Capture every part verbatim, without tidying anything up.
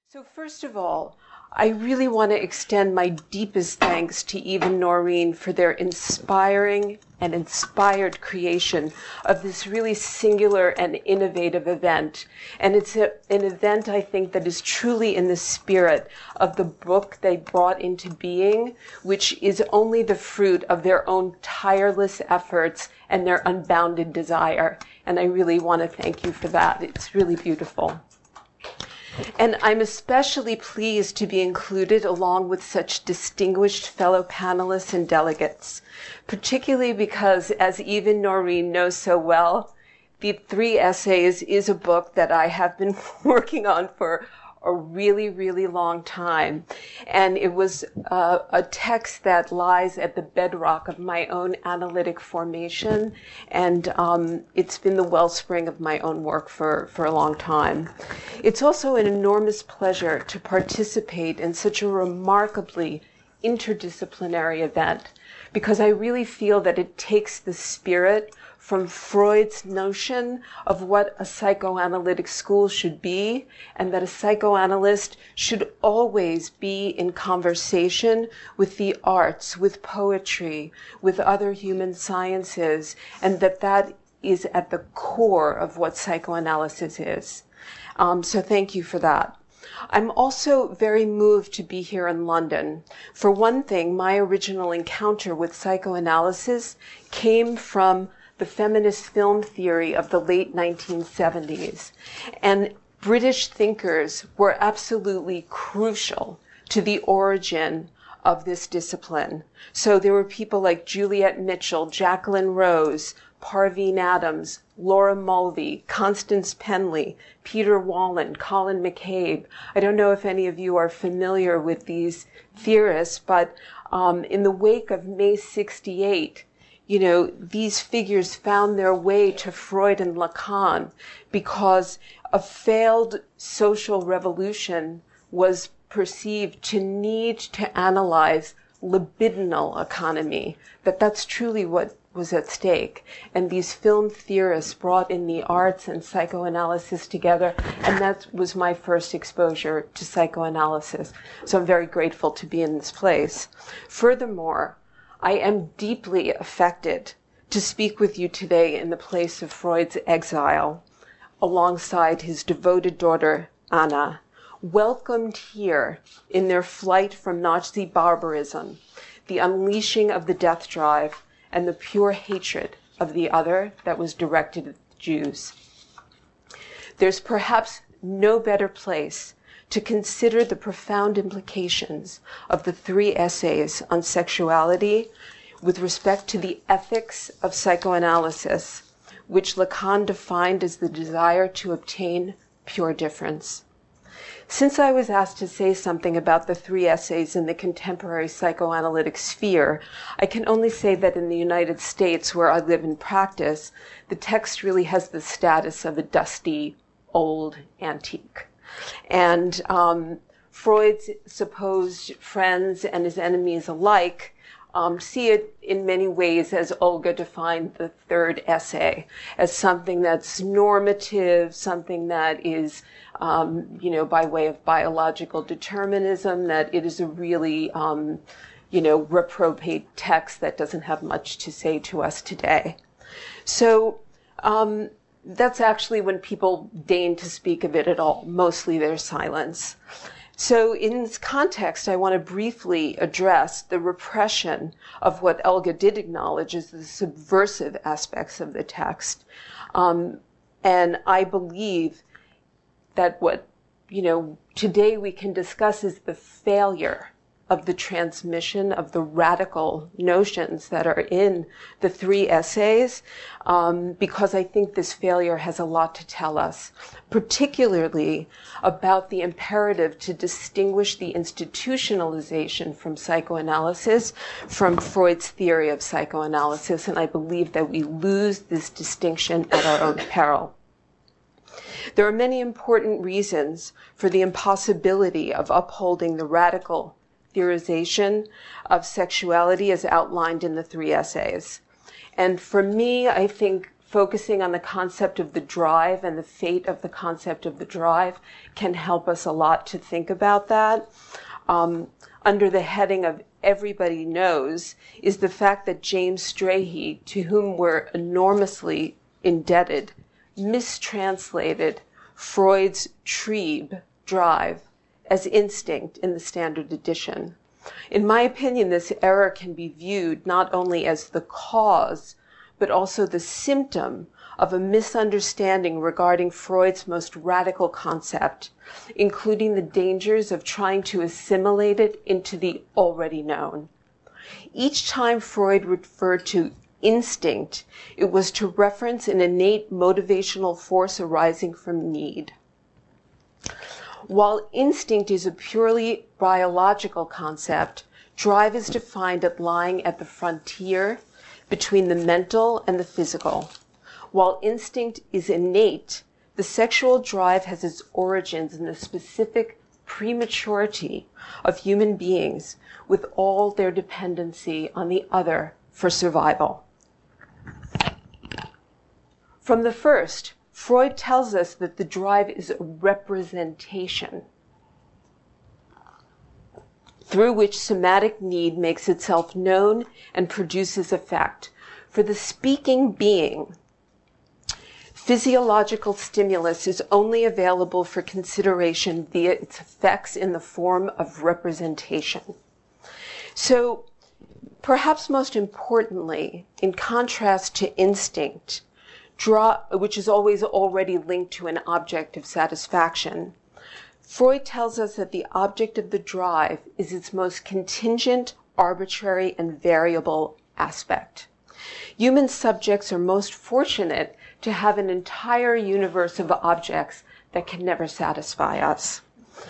So first of all, I really want to extend my deepest thanks to Eve and Noreen for their inspiring and inspired creation of this really singular and innovative event. And it's a, an event, I think, that is truly in the spirit of the book they brought into being, which is only the fruit of their own tireless efforts and their unbounded desire. And I really want to thank you for that. It's really beautiful. And I'm especially pleased to be included along with such distinguished fellow panelists and delegates, particularly because, as Eve and Noreen know so well, The Three Essays is a book that I have been working on for a really, really long time. And it was uh, a text that lies at the bedrock of my own analytic formation. And um, it's been the wellspring of my own work for, for a long time. It's also an enormous pleasure to participate in such a remarkably interdisciplinary event, because I really feel that it takes the spirit from Freud's notion of what a psychoanalytic school should be, and that a psychoanalyst should always be in conversation with the arts, with poetry, with other human sciences, and that that is at the core of what psychoanalysis is. Um, so thank you for that. I'm also very moved to be here in London. For one thing, my original encounter with psychoanalysis came from the feminist film theory of the late nineteen seventies. And British thinkers were absolutely crucial to the origin of this discipline. So there were people like Juliet Mitchell, Jacqueline Rose, Parveen Adams, Laura Mulvey, Constance Penley, Peter Wallen, Colin McCabe. I don't know if any of you are familiar with these theorists, but um, in the wake of May sixty-eight, you know, these figures found their way to Freud and Lacan because a failed social revolution was perceived to need to analyze libidinal economy, that that's truly what was at stake. And these film theorists brought in the arts and psychoanalysis together, and that was my first exposure to psychoanalysis. So I'm very grateful to be in this place. Furthermore, I am deeply affected to speak with you today in the place of Freud's exile, alongside his devoted daughter, Anna, welcomed here in their flight from Nazi barbarism, the unleashing of the death drive, and the pure hatred of the other that was directed at the Jews. There's perhaps no better place to consider the profound implications of the three essays on sexuality with respect to the ethics of psychoanalysis, which Lacan defined as the desire to obtain pure difference. Since I was asked to say something about the three essays in the contemporary psychoanalytic sphere, I can only say that in the United States, where I live and practice, the text really has the status of a dusty, old antique. And um, Freud's supposed friends and his enemies alike um, see it in many ways, as Olga defined the third essay, as something that's normative, something that is, um, you know, by way of biological determinism, that it is a really, um, you know, reprobate text that doesn't have much to say to us today. So, um, that's actually when people deign to speak of it at all. Mostly there's silence. So in this context, I want to briefly address the repression of what Olga did acknowledge as the subversive aspects of the text. Um, and I believe that what, you know, today we can discuss is the failure of the transmission of the radical notions that are in the three essays, um, because I think this failure has a lot to tell us, particularly about the imperative to distinguish the institutionalization from psychoanalysis from Freud's theory of psychoanalysis, and I believe that we lose this distinction at our own peril. There are many important reasons for the impossibility of upholding the radical theorization of sexuality as outlined in the three essays. And for me, I think focusing on the concept of the drive and the fate of the concept of the drive can help us a lot to think about that. Um, under the heading of everybody knows is the fact that James Strachey, to whom we're enormously indebted, mistranslated Freud's Trieb, drive, as instinct in the Standard Edition. In my opinion, this error can be viewed not only as the cause, but also the symptom of a misunderstanding regarding Freud's most radical concept, including the dangers of trying to assimilate it into the already known. Each time Freud referred to instinct, it was to reference an innate motivational force arising from need. While instinct is a purely biological concept, drive is defined as lying at the frontier between the mental and the physical. While instinct is innate, the sexual drive has its origins in the specific prematurity of human beings with all their dependency on the other for survival. From the first, Freud tells us that the drive is a representation through which somatic need makes itself known and produces effect. For the speaking being, physiological stimulus is only available for consideration via its effects in the form of representation. So, perhaps most importantly, in contrast to instinct, Draw, which is always already linked to an object of satisfaction, Freud tells us that the object of the drive is its most contingent, arbitrary, and variable aspect. Human subjects are most fortunate to have an entire universe of objects that can never satisfy us.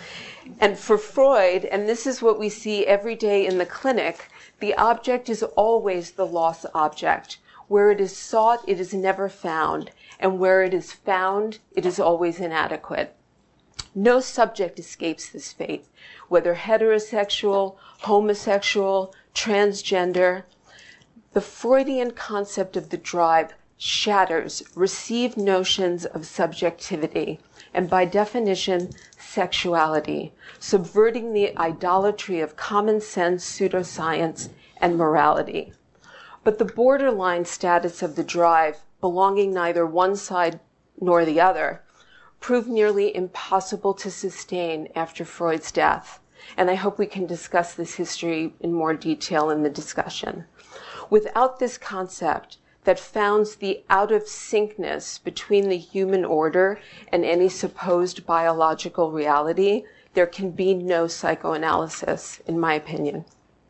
And for Freud, and this is what we see every day in the clinic, the object is always the lost object. Where it is sought, it is never found, and where it is found, it is always inadequate. No subject escapes this fate, whether heterosexual, homosexual, transgender. The Freudian concept of the drive shatters received notions of subjectivity, and by definition, sexuality, subverting the idolatry of common sense, pseudoscience, and morality. But the borderline status of the drive, belonging neither one side nor the other, proved nearly impossible to sustain after Freud's death. And I hope we can discuss this history in more detail in the discussion. Without this concept that founds the out-of-syncness between the human order and any supposed biological reality, there can be no psychoanalysis, in my opinion.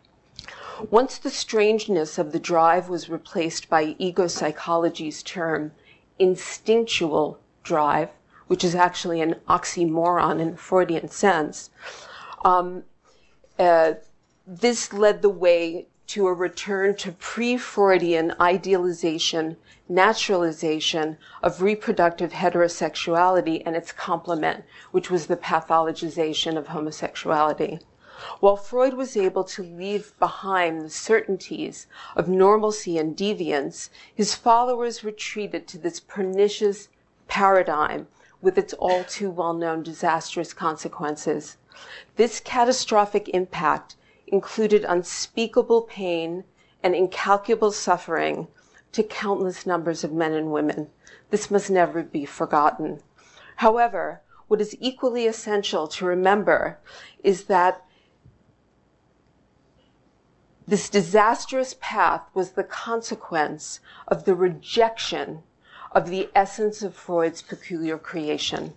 Once the strangeness of the drive was replaced by ego psychology's term instinctual drive, which is actually an oxymoron in the Freudian sense, um, uh, this led the way to a return to pre-Freudian idealization, naturalization of reproductive heterosexuality and its complement, which was the pathologization of homosexuality. While Freud was able to leave behind the certainties of normalcy and deviance, his followers retreated to this pernicious paradigm with its all too well-known disastrous consequences. This catastrophic impact included unspeakable pain and incalculable suffering to countless numbers of men and women. This must never be forgotten. However, what is equally essential to remember is that this disastrous path was the consequence of the rejection of the essence of Freud's peculiar creation.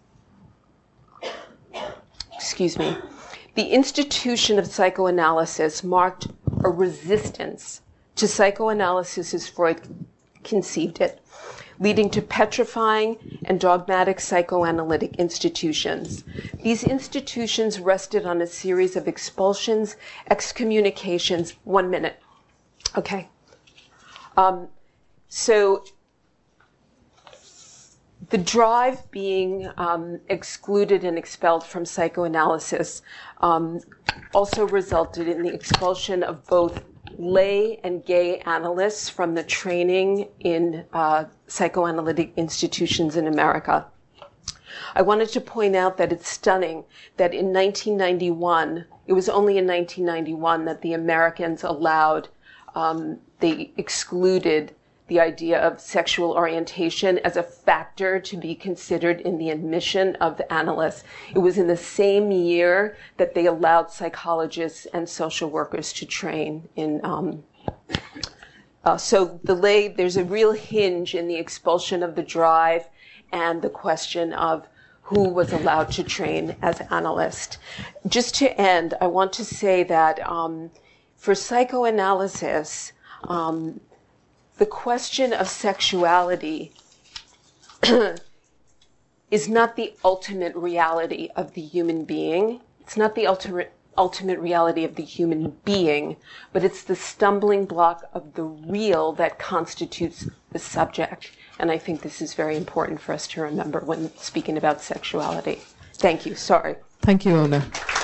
Excuse me. The institution of psychoanalysis marked a resistance to psychoanalysis as Freud conceived it, leading to petrifying and dogmatic psychoanalytic institutions. These institutions rested on a series of expulsions, excommunications, one minute. Okay. Um, so the drive being um, excluded and expelled from psychoanalysis um, also resulted in the expulsion of both lay and gay analysts from the training in uh, psychoanalytic institutions in America. I wanted to point out that it's stunning that in nineteen ninety-one, it was only in nineteen ninety-one that the Americans allowed, um, they excluded the idea of sexual orientation as a factor to be considered in the admission of the analysts. It was in the same year that they allowed psychologists and social workers to train in. Um, uh, so the lay, there's a real hinge in the expulsion of the drive and the question of who was allowed to train as analyst. Just to end, I want to say that um, for psychoanalysis, um, the question of sexuality is not the ultimate reality of the human being. It's not the ultimate ultimate reality of the human being, but it's the stumbling block of the real that constitutes the subject. And I think this is very important for us to remember when speaking about sexuality. Thank you. Sorry. Thank you, Ona.